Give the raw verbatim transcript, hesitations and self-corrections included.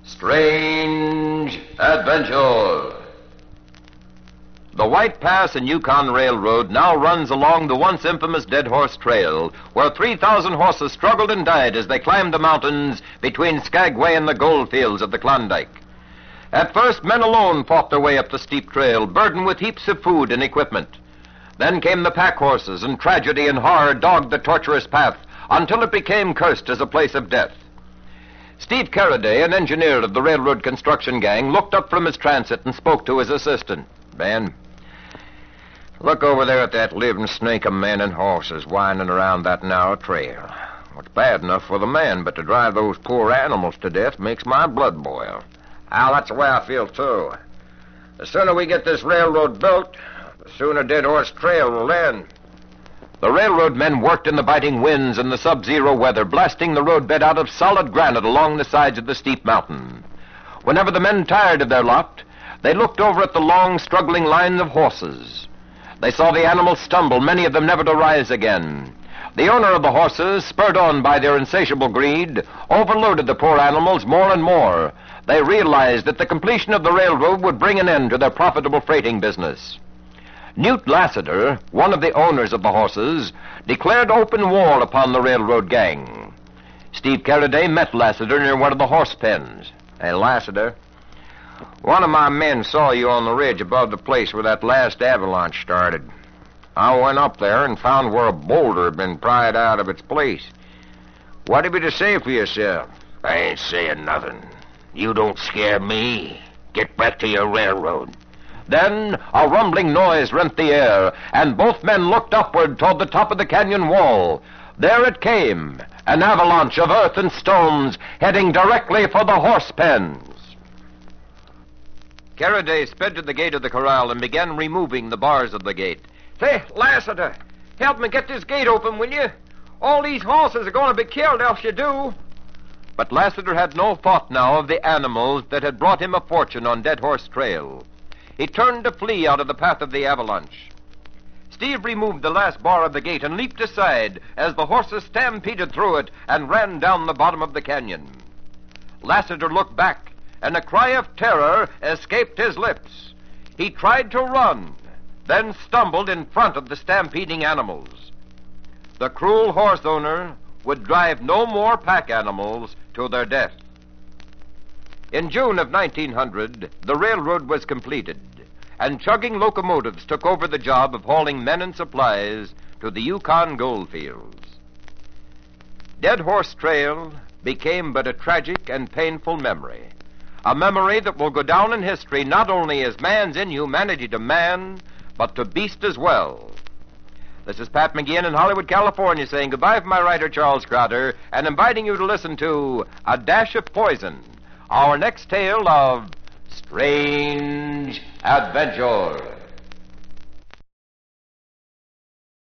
Strange Adventure. The White Pass and Yukon Railroad now runs along the once infamous Dead Horse Trail, where three thousand horses struggled and died as they climbed the mountains between Skagway and the gold fields of the Klondike. At first, men alone fought their way up the steep trail, burdened with heaps of food and equipment. Then came the pack horses, and tragedy and horror dogged the tortuous path until it became cursed as a place of death. Steve Carraday, an engineer of the railroad construction gang, looked up from his transit and spoke to his assistant. Ben, look over there at that living snake of men and horses winding around that narrow trail. It's bad enough for the men, but to drive those poor animals to death makes my blood boil. Al, that's the way I feel, too. The sooner we get this railroad built, the sooner Dead Horse Trail will end. The railroad men worked in the biting winds and the sub-zero weather, blasting the roadbed out of solid granite along the sides of the steep mountain. Whenever the men tired of their lot, they looked over at the long, struggling lines of horses. They saw the animals stumble, many of them never to rise again. The owner of the horses, spurred on by their insatiable greed, overloaded the poor animals more and more. They realized that the completion of the railroad would bring an end to their profitable freighting business. Newt Lassiter, one of the owners of the horses, declared open war upon the railroad gang. Steve Carraday met Lassiter near one of the horse pens. Hey, Lassiter, one of my men saw you on the ridge above the place where that last avalanche started. I went up there and found where a boulder had been pried out of its place. What have you to say for yourself? I ain't saying nothing. You don't scare me. Get back to your railroad. Then a rumbling noise rent the air, and both men looked upward toward the top of the canyon wall. There it came, an avalanche of earth and stones heading directly for the horse pens. Carraday sped to the gate of the corral and began removing the bars of the gate. Say, Lassiter, help me get this gate open, will you? All these horses are going to be killed else you do. But Lassiter had no thought now of the animals that had brought him a fortune on Dead Horse Trail. He turned to flee out of the path of the avalanche. Steve removed the last bar of the gate and leaped aside as the horses stampeded through it and ran down the bottom of the canyon. Lassiter looked back, and a cry of terror escaped his lips. He tried to run, then stumbled in front of the stampeding animals. The cruel horse owner would drive no more pack animals to their death. In June of nineteen hundred, the railroad was completed, and chugging locomotives took over the job of hauling men and supplies to the Yukon gold fields. Dead Horse Trail became but a tragic and painful memory, a memory that will go down in history not only as man's inhumanity to man, but to beast as well. This is Pat McGeehan in Hollywood, California, saying goodbye from my writer, Charles Crowder, and inviting you to listen to A Dash of Poison, our next tale of Strange Adventure.